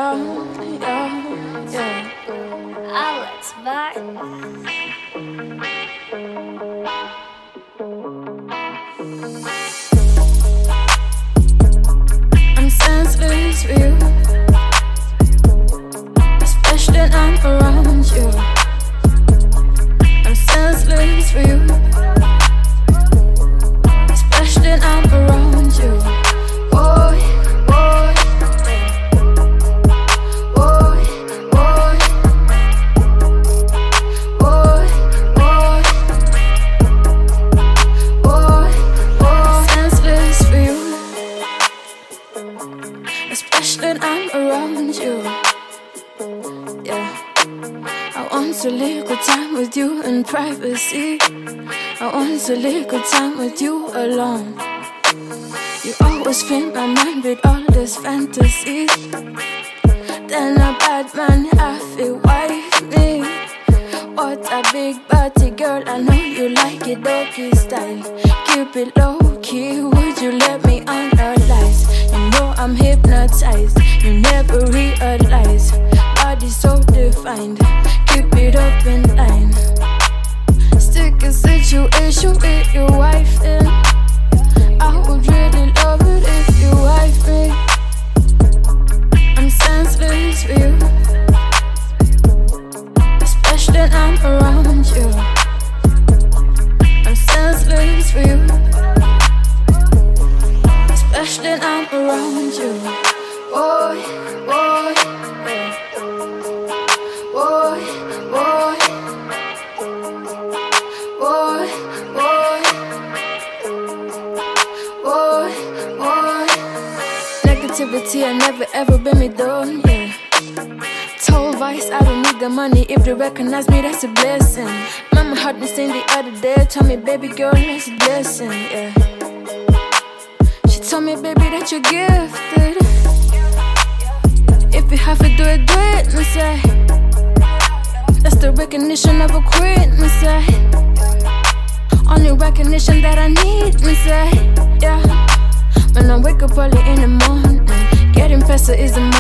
yeah. Alex Vargas. I'm senseless for you, especially when I'm around you. I'm senseless for you, especially when I'm around you. Boy, boy, boy, boy, boy, boy, boy, boy. Senseless for you, especially when I'm around you. Yeah, I want to live good time with you in privacy. I want to live good time with you alone. You always fill my mind with all this fantasy. Then a bad man, I feel wife me. What a big body girl, I know you like it doggy style. Keep it low key, would you let me analyze? You know I'm hypnotized, you never realize. Body so defined, keep it up in line. Stick a situation with your wife in. I would really love it if you wife me. I'm senseless for you, especially when I'm around you. I'm senseless for you, especially when I'm around you. Boy, boy, boy, boy, boy, boy, boy. Negativity I never ever been me down, yeah. Told Vice I don't need the money. If they recognize me, that's a blessing. Mama heard me sing the other day. Told me, baby girl, that's a blessing, yeah. She told me, baby, that you're gifted. If you have to do it, me say. That's the recognition of a queen, me say. Only recognition that I need, me say, yeah. When I wake up early in the morning, getting faster is the